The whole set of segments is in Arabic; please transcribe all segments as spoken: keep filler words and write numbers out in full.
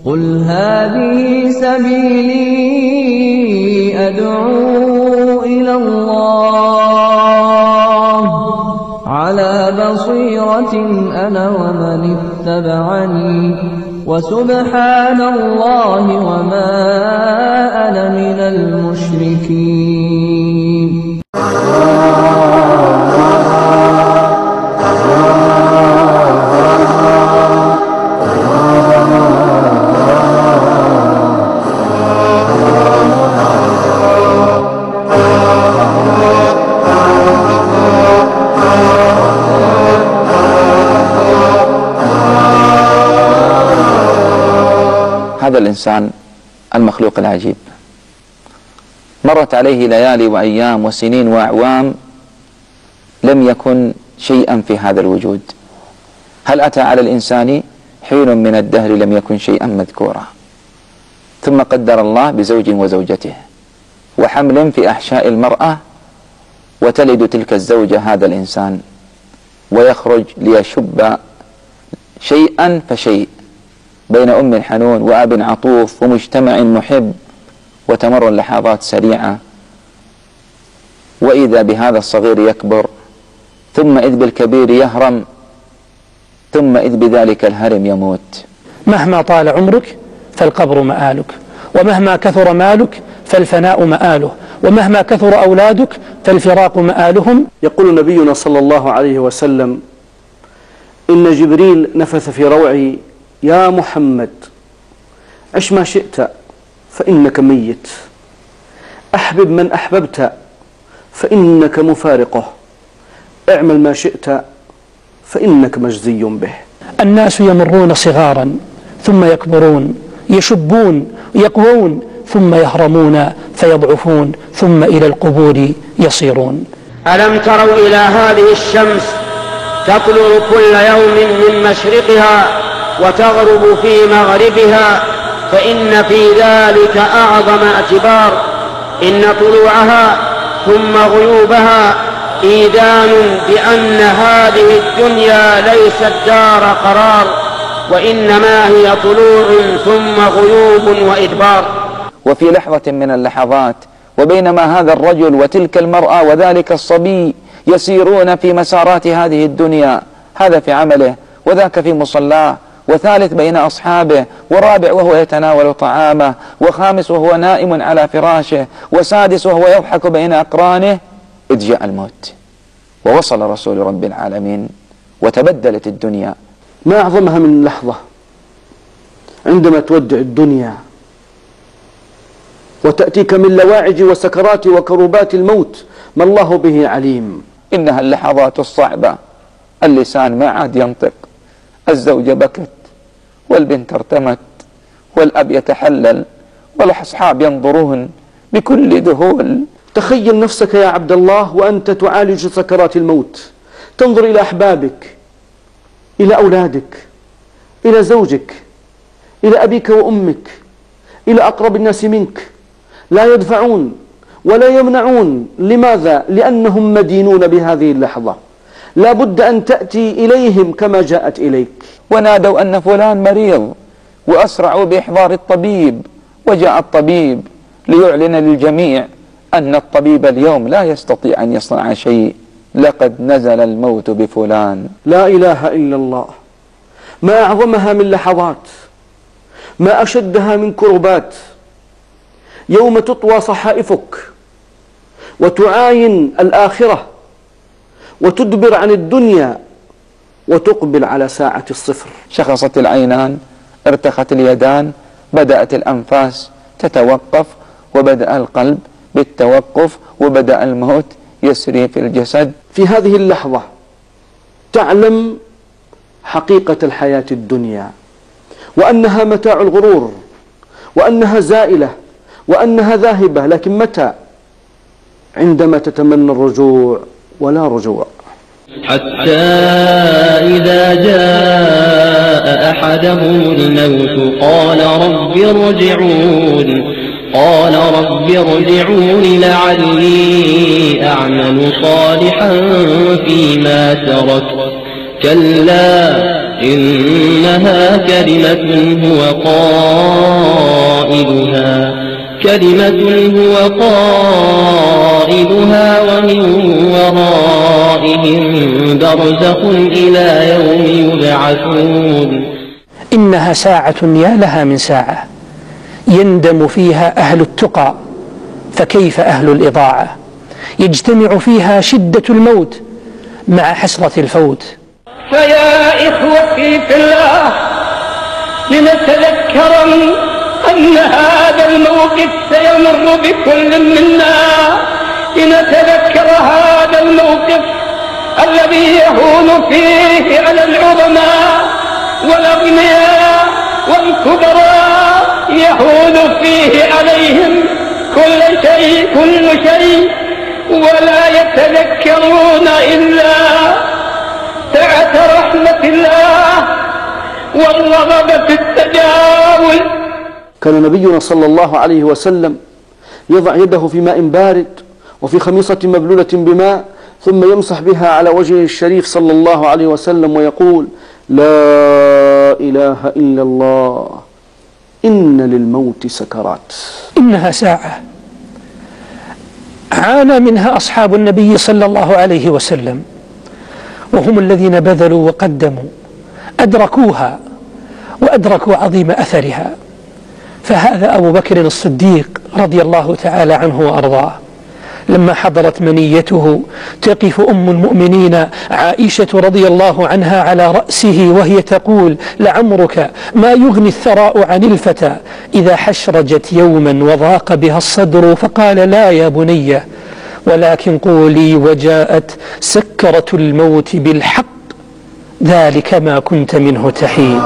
قل هذه سبيلي أدعو إلى الله على بصيرة أنا ومن اتبعني وسبحان الله وما أنا من المشركين. هذا الإنسان المخلوق العجيب مرت عليه ليالي وأيام وسنين وأعوام لم يكن شيئا في هذا الوجود. هل أتى على الإنسان حين من الدهر لم يكن شيئا مذكورا، ثم قدر الله بزوج وزوجته وحمل في أحشاء المرأة، وتلد تلك الزوجة هذا الإنسان ويخرج ليشب شيئا فشيء بين أم حنون وأب عطوف ومجتمع محب، وتمر اللحظات سريعة، وإذا بهذا الصغير يكبر، ثم إذ بالكبير يهرم، ثم إذ بذلك الهرم يموت. مهما طال عمرك فالقبر مآلك، ومهما كثر مالك فالفناء مآله، ومهما كثر أولادك فالفراق مآلهم. يقول نبينا صلى الله عليه وسلم: إن جبريل نفث في روعي: يا محمد عش ما شئت فإنك ميت، أحبب من أحببت فإنك مفارقه، اعمل ما شئت فإنك مجزي به. الناس يمرون صغارا ثم يكبرون، يشبون يقوون ثم يهرمون فيضعفون، ثم إلى القبور يصيرون. ألم تروا إلى هذه الشمس تطلع كل يوم من مشرقها وتغرب في مغربها، فإن في ذلك أعظم اعتبار. إن طلوعها ثم غيوبها إيذان بأن هذه الدنيا ليست دار قرار، وإنما هي طلوع ثم غيوب وإدبار. وفي لحظة من اللحظات وبينما هذا الرجل وتلك المرأة وذلك الصبي يسيرون في مسارات هذه الدنيا، هذا في عمله وذاك في مصلاه، وثالث بين أصحابه، ورابع وهو يتناول طعامه، وخامس وهو نائم على فراشه، وسادس وهو يضحك بين أقرانه، إذ جاء الموت ووصل رسول رب العالمين وتبدلت الدنيا. ما أعظمها من لحظة عندما تودع الدنيا وتأتيك من لواعج وسكرات وكروبات الموت ما الله به عليم. إنها اللحظات الصعبة، اللسان ما عاد ينطق، الزوجة بكت، والبنت ارتمت، والأب يتحلل، والأصحاب ينظرون بكل ذهول. تخيل نفسك يا عبد الله وأنت تعالج سكرات الموت، تنظر إلى أحبابك، إلى أولادك، إلى زوجك، إلى أبيك وأمك، إلى أقرب الناس منك، لا يدفعون ولا يمنعون. لماذا؟ لأنهم مدينون بهذه اللحظة، لا بد أن تأتي إليهم كما جاءت إليك. ونادوا أن فلان مريض وأسرعوا بإحضار الطبيب، وجاء الطبيب ليعلن للجميع أن الطبيب اليوم لا يستطيع أن يصنع شيء، لقد نزل الموت بفلان. لا إله إلا الله. ما أعظمها من لحظات، ما أشدها من كربات، يوم تطوى صحائفك وتعاين الآخرة وتدبر عن الدنيا وتقبل على ساعة الصفر. شخصت العينان، ارتخت اليدان، بدأت الأنفاس تتوقف، وبدأ القلب بالتوقف، وبدأ الموت يسري في الجسد. في هذه اللحظة تعلم حقيقة الحياة الدنيا، وأنها متاع الغرور، وأنها زائلة، وأنها ذاهبة. لكن متى؟ عندما تتمنى الرجوع ولا رجوع. حتى إذا جاء أحدهم الموت قال رب ارجعون قال رب ارجعون لعلي أعمل صالحا فيما تركت كلا إنها كلمة هو قائلها كلمة هو قائلها ومن ورائهم برزخ إلى يوم يبعثون. إنها ساعة يا لها من ساعة يندم فيها أهل التقى، فكيف أهل الإضاعة؟ يجتمع فيها شدة الموت مع حسرة الفوت. فيا إخوتي في الله، لنتذكر أن هذا الموقف سيمر بكل منا، لنتذكر هذا الموقف الذي يهون فيه على العظماء والأغنياء والكبراء، يهون فيه عليهم كل شيء كل شيء، ولا يتذكرون إلا سعة رحمة الله والرغبة في التجاوز. كان نبينا صلى الله عليه وسلم يضع يده في ماء بارد وفي خميصة مبلولة بماء، ثم يمسح بها على وجهه الشريف صلى الله عليه وسلم ويقول: لا إله إلا الله، إن للموت سكرات. إنها ساعة عانى منها أصحاب النبي صلى الله عليه وسلم، وهم الذين بذلوا وقدموا، أدركوها وأدركوا عظيم أثرها. فهذا أبو بكر الصديق رضي الله تعالى عنه وأرضاه، لما حضرت منيته تقف أم المؤمنين عائشة رضي الله عنها على رأسه وهي تقول: لعمرك ما يغني الثراء عن الفتى إذا حشرجت يوما وضاق بها الصدر، فقال: لا يا بني، ولكن قولي وجاءت سكرة الموت بالحق، ذلك ما كنت منه تحيد.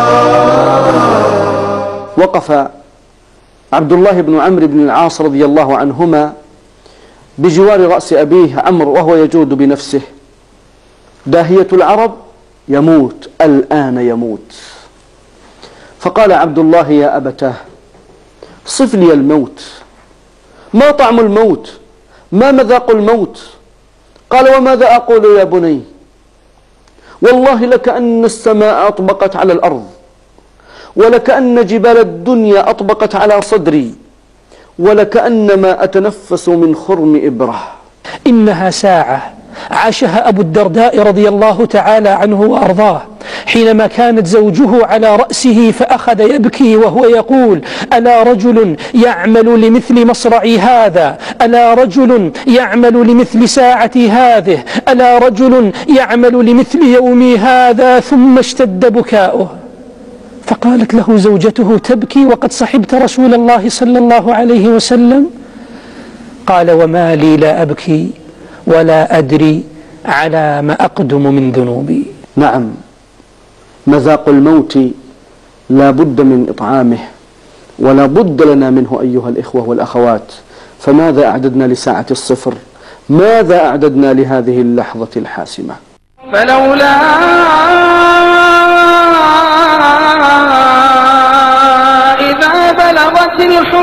وقف عبد الله بن عمرو بن العاص رضي الله عنهما بجوار رأس أبيه عمرو وهو يجود بنفسه: داهية العرب يموت الآن يموت. فقال عبد الله: يا أبتاه، صف لي الموت، ما طعم الموت، ما مذاق الموت؟ قال: وماذا أقول يا بني؟ والله لكأن السماء أطبقت على الأرض، ولكأن جبال الدنيا أطبقت على صدري، ولكأنما أتنفس من خرم إبرة. إنها ساعة عاشها أبو الدرداء رضي الله تعالى عنه وأرضاه، حينما كانت زوجه على رأسه فأخذ يبكي وهو يقول: ألا رجل يعمل لمثل مصرعي هذا، ألا رجل يعمل لمثل ساعتي هذه، ألا رجل يعمل لمثل يومي هذا. ثم اشتد بكاؤه، فقالت له زوجته: تبكي وقد صحبت رسول الله صلى الله عليه وسلم؟ قال: وما لي لا أبكي ولا أدري على ما أقدم من ذنوبي. نعم، مذاق الموت لا بد من إطعامه، ولا بد لنا منه أيها الإخوة والأخوات. فماذا أعددنا لساعة الصفر؟ ماذا أعددنا لهذه اللحظة الحاسمة؟ فلولا إذا بلغت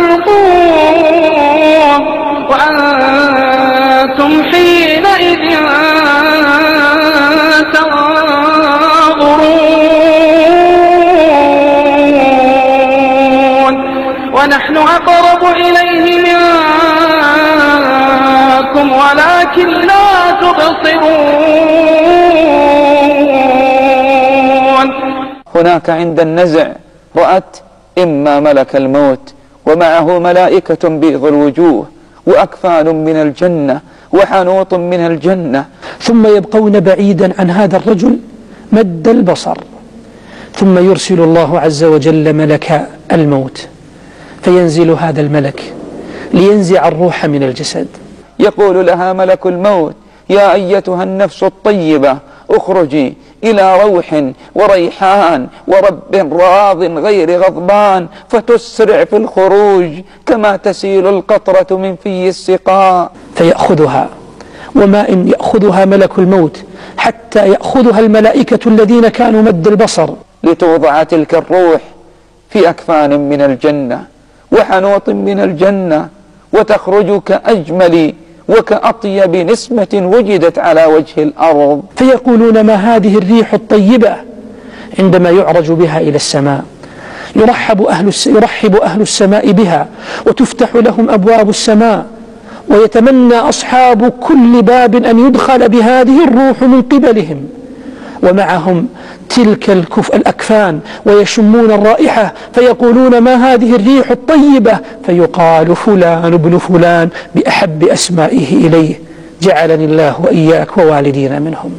الحلقوم وأنتم حينئذ تنظرون ونحن أقرب إليه منكم ولكن لا تبصرون. هناك عند النزع رأت إما ملك الموت ومعه ملائكة بيض الوجوه وأكفان من الجنة وحنوط من الجنة، ثم يبقون بعيدا عن هذا الرجل مد البصر، ثم يرسل الله عز وجل ملك الموت، فينزل هذا الملك لينزع الروح من الجسد. يقول لها ملك الموت: يا أيتها النفس الطيبة، اخرجي إلى روح وريحان ورب راض غير غضبان، فتسرع في الخروج كما تسيل القطرة من في السقاء. فيأخذها، وما إن يأخذها ملك الموت حتى يأخذها الملائكة الذين كانوا مد البصر، لتوضع تلك الروح في أكفان من الجنة وحنوط من الجنة، وتخرج كأجمل وكأطيب نسمة وجدت على وجه الأرض. فيقولون: ما هذه الريح الطيبة عندما يعرج بها إلى السماء يرحب أهل, يرحب أهل السماء بها وتفتح لهم أبواب السماء، ويتمنى أصحاب كل باب أن يدخل بهذه الروح من قبلهم، ومعهم تلك الكف الأكفان ويشمون الرائحة فيقولون ما هذه الريح الطيبة، فيقال فلان ابن فلان بأحب أسمائه إليه، جعلني الله وإياك ووالدينا منهم.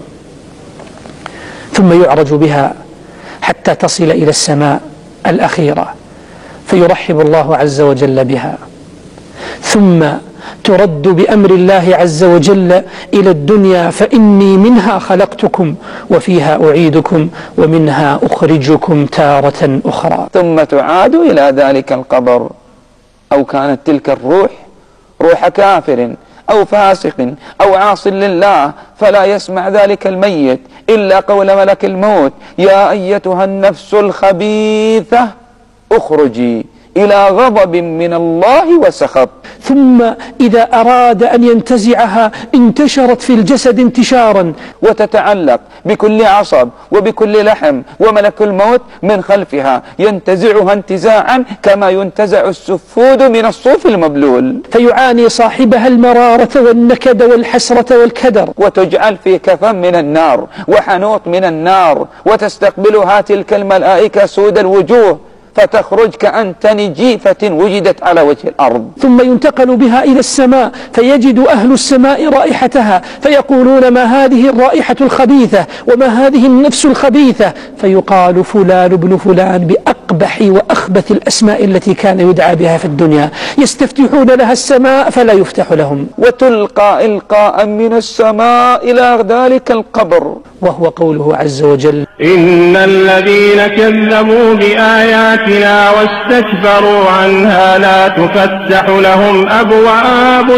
ثم يعرج بها حتى تصل إلى السماء الأخيرة فيرحب الله عز وجل بها، ثم ترد بأمر الله عز وجل إلى الدنيا، فإني منها خلقتكم وفيها أعيدكم ومنها أخرجكم تارة أخرى. ثم تعاد إلى ذلك القبر، أو كانت تلك الروح روح كافر أو فاسق أو عاص لله، فلا يسمع ذلك الميت إلا قول ملك الموت: يا أيتها النفس الخبيثة اخرجي إلى غضب من الله وسخط. ثم إذا أراد أن ينتزعها انتشرت في الجسد انتشارا، وتتعلق بكل عصب وبكل لحم، وملك الموت من خلفها ينتزعها انتزاعا كما ينتزع السفود من الصوف المبلول، فيعاني صاحبها المرارة والنكد والحسرة والكدر، وتجعل في كفن من النار وحنوط من النار، وتستقبلها تلك الملائكة سود الوجوه، فتخرج كأنتن جيفة وجدت على وجه الأرض. ثم ينتقل بها إلى السماء فيجد أهل السماء رائحتها، فيقولون ما هذه الرائحة الخبيثة وما هذه النفس الخبيثة، فيقال فلان ابن فلان بأقبح وأخبث الأسماء التي كان يدعى بها في الدنيا. يستفتحون لها السماء فلا يفتح لهم، وتلقى إلقاء من السماء إلى ذلك القبر، وهو قوله عز وجل: إن الذين كذبوا بآياتنا واستكبروا عنها لا تفتح لهم أبواب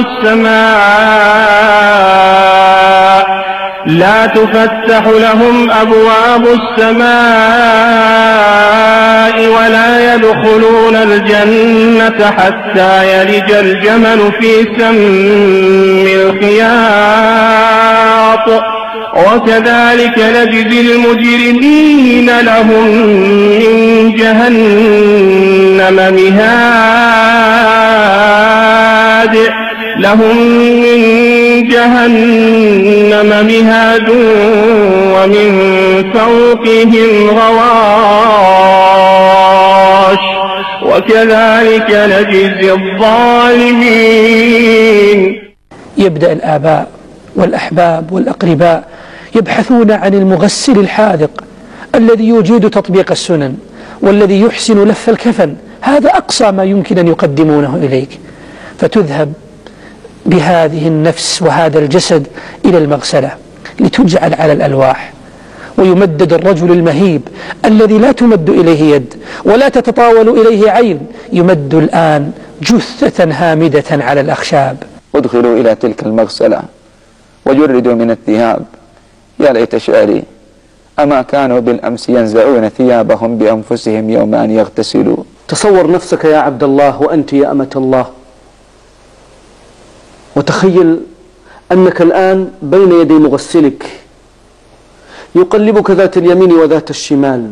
السماء لا تفتح لهم أبواب السماء ولا يدخلون الجنة حتى يلج الجمل في سم الخياط، وكذلك نجزي المجرمين لهم من جهنم مهاد لهم من جهنم مهاد ومن فوقهم غواش، وكذلك نجزي الظالمين. يبدأ الآباء والأحباب والأقرباء يبحثون عن المغسل الحاذق الذي يجيد تطبيق السنن والذي يحسن لف الكفن، هذا أقصى ما يمكن أن يقدمونه إليك، فتذهب بهذه النفس وهذا الجسد إلى المغسلة لتجعل على الألواح، ويمدد الرجل المهيب الذي لا تمد إليه يد ولا تتطاول إليه عين، يمد الآن جثة هامدة على الأخشاب. ادخلوا إلى تلك المغسلة وجردوا من الثياب، يا ليت شعري أما كانوا بالأمس ينزعون ثيابهم بأنفسهم يوم أن يغتسلوا. تصور نفسك يا عبد الله وأنت يا أمة الله، وتخيل أنك الآن بين يدي مغسلك يقلبك ذات اليمين وذات الشمال،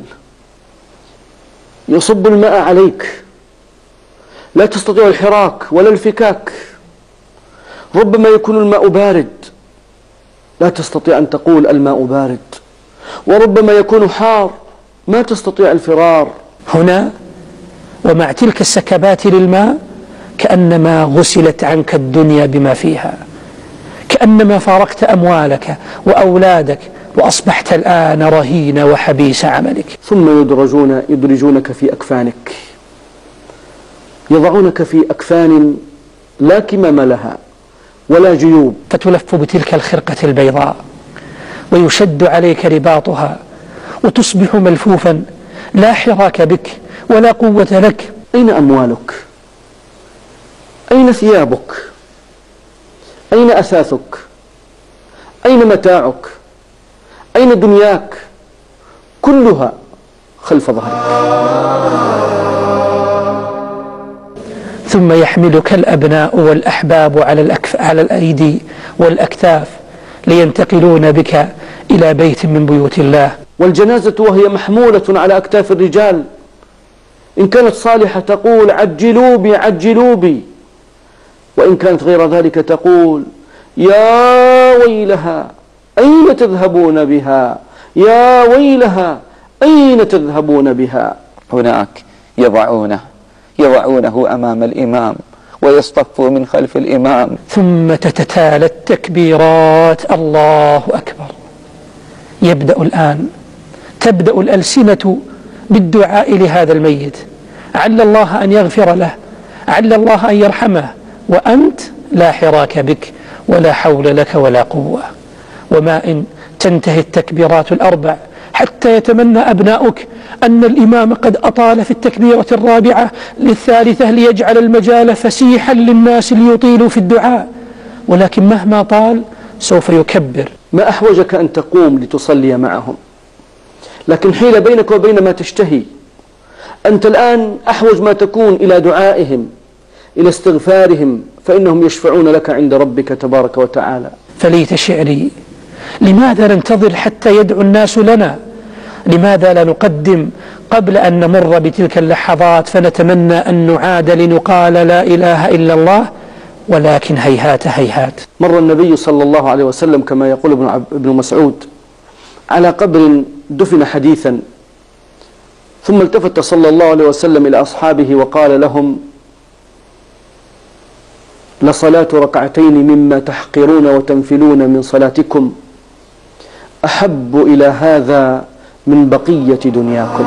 يصب الماء عليك، لا تستطيع الحراك ولا الفكاك، ربما يكون الماء بارد لا تستطيع أن تقول الماء بارد، وربما يكون حار ما تستطيع الفرار. هنا ومع تلك السكبات للماء كأنما غسلت عنك الدنيا بما فيها، كأنما فارقت أموالك وأولادك وأصبحت الآن رهين وحبيس عملك. ثم يدرجون يدرجونك في أكفانك، يضعونك في أكفان لا كمام لها ولا جيوب، فتلف بتلك الخرقة البيضاء ويشد عليك رباطها وتصبح ملفوفا لا حراك بك ولا قوة لك. أين أموالك؟ أين ثيابك؟ أين أثاثك؟ أين متاعك؟ أين دنياك؟ كلها خلف ظهرك. ثم يحملك الأبناء والأحباب على الأكف على الأيدي والأكتاف لينتقلون بك إلى بيت من بيوت الله. والجنازة وهي محمولة على أكتاف الرجال إن كانت صالحة تقول عجلوا بي عجلوا بي، وإن كانت غير ذلك تقول يا ويلها أين تذهبون بها، يا ويلها أين تذهبون بها. هناك يضعونه يضعونه أمام الإمام ويصطفوا من خلف الإمام، ثم تتتالى التكبيرات، الله أكبر. يبدأ الآن تبدأ الألسنة بالدعاء لهذا الميت، عل الله أن يغفر له، عل الله أن يرحمه، وأنت لا حراك بك ولا حول لك ولا قوة. وما إن تنتهي التكبيرات الأربع حتى يتمنى أبناؤك أن الإمام قد أطال في التكبيرة الرابعة للثالثة ليجعل المجال فسيحا للناس ليطيلوا في الدعاء، ولكن مهما طال سوف يكبر. ما أحوجك أن تقوم لتصلي معهم، لكن حيل بينك وبين ما تشتهي. أنت الآن أحوج ما تكون إلى دعائهم، إلى استغفارهم، فإنهم يشفعون لك عند ربك تبارك وتعالى. فليت شعري، لماذا ننتظر حتى يدعو الناس لنا؟ لماذا لا نقدم قبل أن نمر بتلك اللحظات فنتمنى أن نعاد لنقال لا إله إلا الله؟ ولكن هيهات هيهات. مر النبي صلى الله عليه وسلم كما يقول ابن مسعود على قبر دفن حديثا، ثم التفت صلى الله عليه وسلم إلى أصحابه وقال لهم لصلاة ركعتين مما تحقرون وتنفلون من صلاتكم أحب إلى هذا من بقية دنياكم.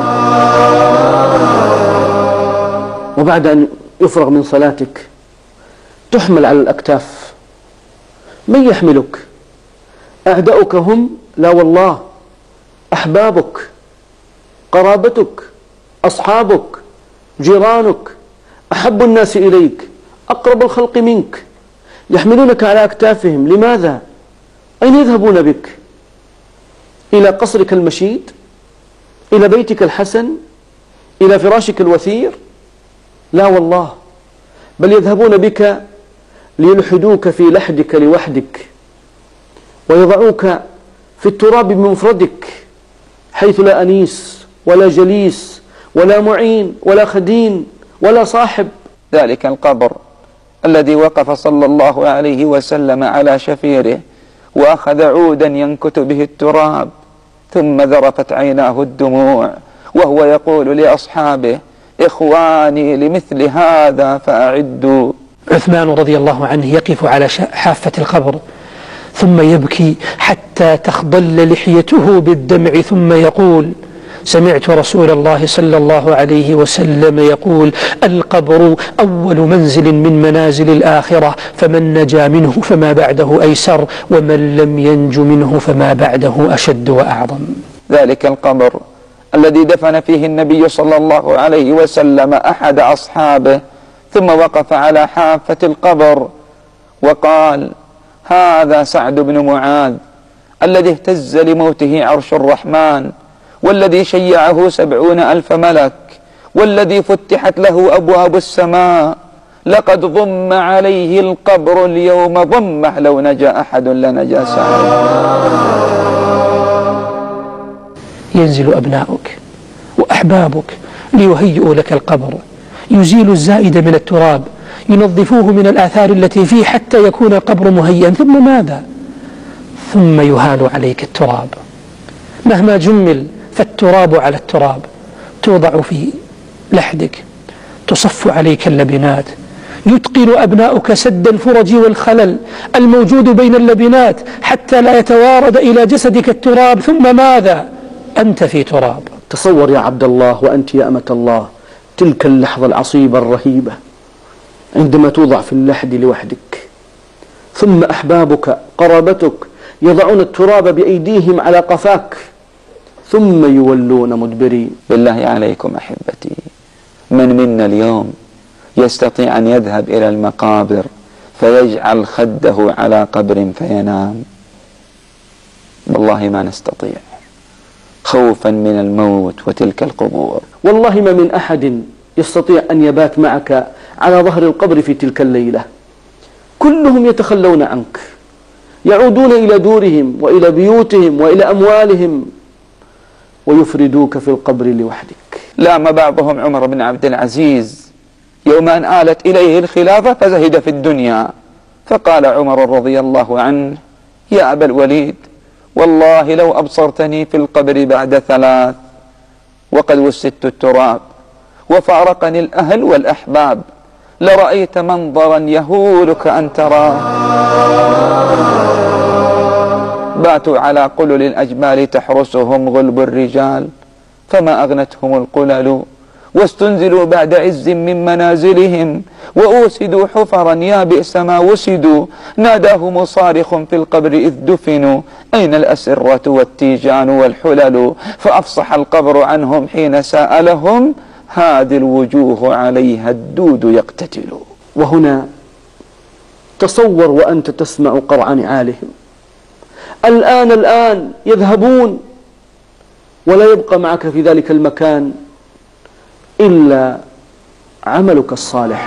وبعد أن يفرغ من صلاتك تحمل على الأكتاف. من يحملك؟ أعداؤك هم؟ لا والله، أحبابك، قرابتك، أصحابك، جيرانك، أحب الناس إليك، أقرب الخلق منك، يحملونك على أكتافهم. لماذا؟ أين يذهبون بك؟ إلى قصرك المشيد؟ إلى بيتك الحسن؟ إلى فراشك الوثير؟ لا والله، بل يذهبون بك ليلحدوك في لحدك لوحدك، ويضعوك في التراب بمفردك حيث لا أنيس ولا جليس ولا معين ولا خدين ولا صاحب. ذلك القبر الذي وقف صلى الله عليه وسلم على شفيره وأخذ عودا ينكت به التراب، ثم ذرفت عيناه الدموع وهو يقول لأصحابه إخواني لمثل هذا فأعدوا. عثمان رضي الله عنه يقف على حافة القبر ثم يبكي حتى تخضل لحيته بالدمع، ثم يقول سمعت رسول الله صلى الله عليه وسلم يقول القبر أول منزل من منازل الآخرة، فمن نجا منه فما بعده أيسر، ومن لم ينج منه فما بعده أشد وأعظم. ذلك القبر الذي دفن فيه النبي صلى الله عليه وسلم أحد أصحابه، ثم وقف على حافة القبر وقال هذا سعد بن معاذ الذي اهتز لموته عرش الرحمن، والذي شيعه سبعون ألف ملك، والذي فتحت له أبواب السماء، لقد ضم عليه القبر اليوم ضمه، لو نجا أحد لنجا سعد. ينزل أبناؤك وأحبابك ليهيئوا لك القبر، يزيل الزائد من التراب، ينظفوه من الآثار التي فيه حتى يكون القبر مهيئا، ثم ماذا؟ ثم يهال عليك التراب مهما جمل، فالتراب على التراب، توضع في لحدك، تصف عليك اللبنات، يتقن أبناؤك سد الفرج والخلل الموجود بين اللبنات حتى لا يتوارد إلى جسدك التراب، ثم ماذا؟ أنت في تراب. تصور يا عبد الله وأنت يا أمة الله تلك اللحظة العصيبة الرهيبة عندما توضع في اللحد لوحدك، ثم أحبابك قرابتك يضعون التراب بأيديهم على قفاك، ثم يولون مدبرين. بالله عليكم أحبتي، من منا اليوم يستطيع أن يذهب إلى المقابر فيجعل خده على قبر فينام؟ والله ما نستطيع، خوفا من الموت وتلك القبور. والله ما من أحد يستطيع أن يبات معك على ظهر القبر في تلك الليلة، كلهم يتخلون عنك، يعودون إلى دورهم وإلى بيوتهم وإلى أموالهم، ويفردوك في القبر لوحدك. لام بعضهم عمر بن عبد العزيز يوم أن آلت إليه الخلافة فزهد في الدنيا، فقال عمر رضي الله عنه: يا أبا الوليد، والله لو أبصرتني في القبر بعد ثلاث وقد وسدت التراب وفارقني الأهل والأحباب لرأيت منظرا يهولك أن تراه. باتوا على قلل الأجمال تحرسهم غلب الرجال فما أغنتهم القلل، واستنزلوا بعد عز من منازلهم وأوسدوا حفرا يا بئس ما وسدوا. ناداهم صارخ في القبر إذ دفنوا: أين الأسرة والتيجان والحلل؟ فأفصح القبر عنهم حين سألهم: هذه الوجوه عليها الدود يقتتل. وهنا تصور وأنت تسمع قرع نعالهم، الآن الآن يذهبون ولا يبقى معك في ذلك المكان إلا عملك الصالح.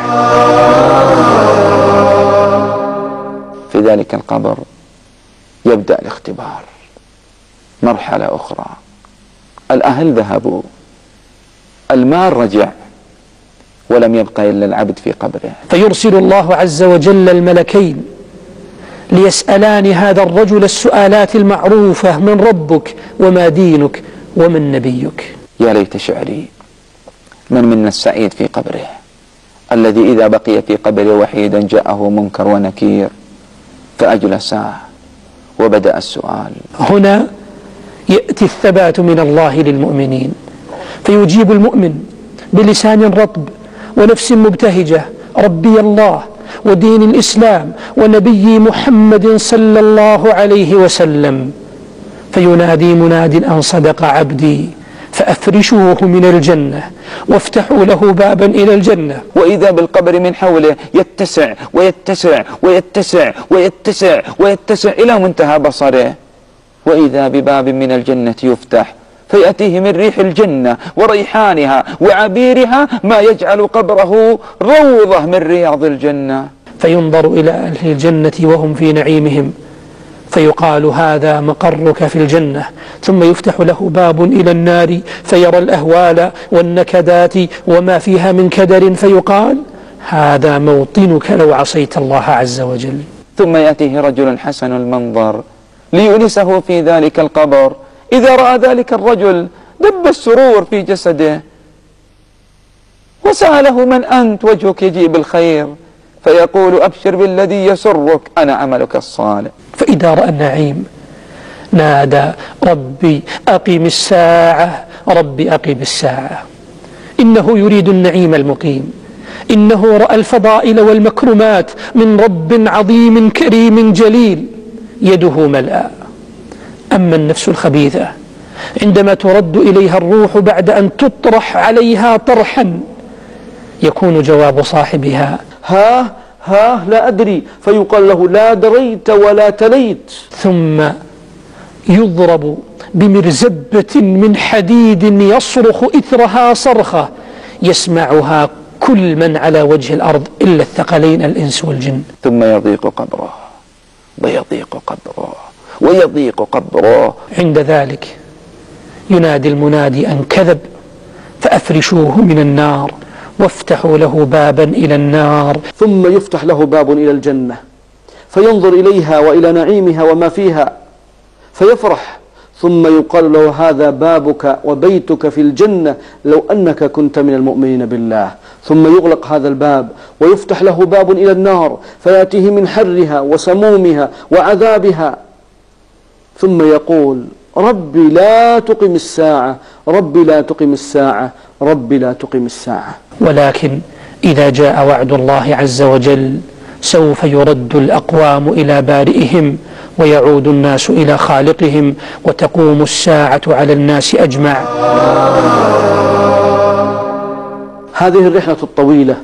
في ذلك القبر يبدأ الاختبار، مرحلة أخرى. الأهل ذهبوا، المال رجع، ولم يبقى إلا العبد في قبره. فيرسل الله عز وجل الملكين ليسألان هذا الرجل السؤالات المعروفة: من ربك وما دينك ومن نبيك. يا ليت شعري من منا السعيد في قبره، الذي إذا بقي في قبره وحيدا جاءه منكر ونكير فأجلساه وبدأ السؤال. هنا يأتي الثبات من الله للمؤمنين، فيجيب المؤمن بلسان رطب ونفس مبتهجة: ربي الله ودين الإسلام ونبي محمد صلى الله عليه وسلم. فينادي مناد: أن صدق عبدي فأفرشوه من الجنة وافتحوا له بابا إلى الجنة. وإذا بالقبر من حوله يتسع ويتسع ويتسع ويتسع ويتسع إلى منتهى بصره، وإذا بباب من الجنة يفتح فيأتيه من ريح الجنة وريحانها وعبيرها ما يجعل قبره روضة من رياض الجنة. فينظر إلى أهل الجنة وهم في نعيمهم فيقال: هذا مقرك في الجنة. ثم يفتح له باب إلى النار فيرى الأهوال والنكدات وما فيها من كدر فيقال: هذا موطنك لو عصيت الله عز وجل. ثم يأتيه رجل حسن المنظر ليؤنسه في ذلك القبر. إذا رأى ذلك الرجل دب السرور في جسده وسأله: من أنت؟ وجهك يجيء بالخير، فيقول: أبشر بالذي يسرك، أنا عملك الصالح. فإذا رأى النعيم نادى: ربي أقم الساعة، ربي أقم الساعة. إنه يريد النعيم المقيم، إنه رأى الفضائل والمكرمات من رب عظيم كريم جليل يده ملأى. أما النفس الخبيثة عندما ترد إليها الروح بعد أن تطرح عليها طرحا يكون جواب صاحبها: ها ها لا أدري، فيقال له: لا دريت ولا تليت. ثم يضرب بمرزبة من حديد يصرخ إثرها صرخة يسمعها كل من على وجه الأرض إلا الثقلين الإنس والجن. ثم يضيق قبره ويضيق قبره ويضيق قبره. عند ذلك ينادي المنادي: أن كذب، فأفرشوه من النار وافتحوا له بابا إلى النار. ثم يفتح له باب إلى الجنة فينظر إليها وإلى نعيمها وما فيها فيفرح، ثم يقال له: هذا بابك وبيتك في الجنة لو أنك كنت من المؤمنين بالله. ثم يغلق هذا الباب ويفتح له باب إلى النار فيأتيه من حرها وسمومها وعذابها، ثم يقول: ربي لا تقم الساعة، ربي لا تقم الساعة، ربي لا تقم الساعة. ولكن إذا جاء وعد الله عز وجل سوف يرد الأقوام إلى بارئهم ويعود الناس إلى خالقهم وتقوم الساعة على الناس أجمع. هذه الرحلة الطويلة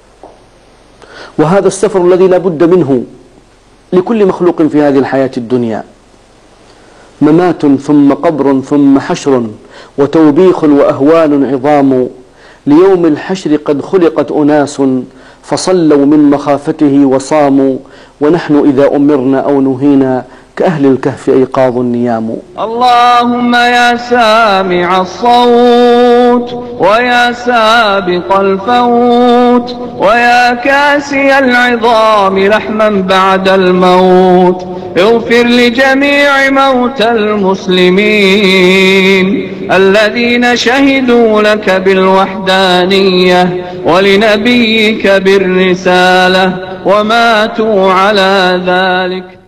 وهذا السفر الذي لا بد منه لكل مخلوق في هذه الحياة الدنيا، ممات ثم قبر ثم حشر وتوبيخ وأهوال عظام، ليوم الحشر قد خلقت أناس فصلوا من مخافته وصاموا، ونحن إذا أمرنا أو نهينا كأهل الكهف أيقاظ نيام. اللهم يا سامع الصوت ويا سابق الفوت ويا كاسي العظام لحما بعد الموت، اغفر لجميع موتى المسلمين الذين شهدوا لك بالوحدانية ولنبيك بالرسالة وماتوا على ذلك.